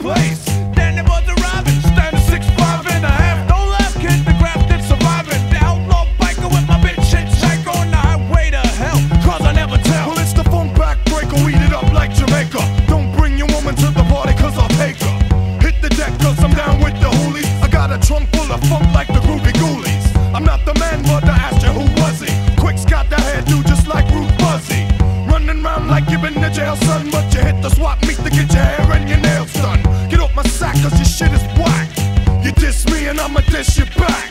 place. Then there was a Robin, standing 6'5" and a half. No last kid, the graft is surviving. The outlaw biker with my bitch hitchhiker on the highway to hell, cause I never tell. Well, it's the funk backbreaker, we eat it up like Jamaica. Don't bring your woman to the party cause I'll take her. Hit the deck cause I'm down with the hoolies. I got a trunk full of funk like the Groovy Ghoulies. I'm not the man, but I asked you who was he. Quick's got the hairdo just like Ruth Buzzy. Running around like you've been to jail, son, but you hit the swap meet to get your hair and your nails done. Get off my sack cause your shit is whack. You diss me and I'ma diss you back.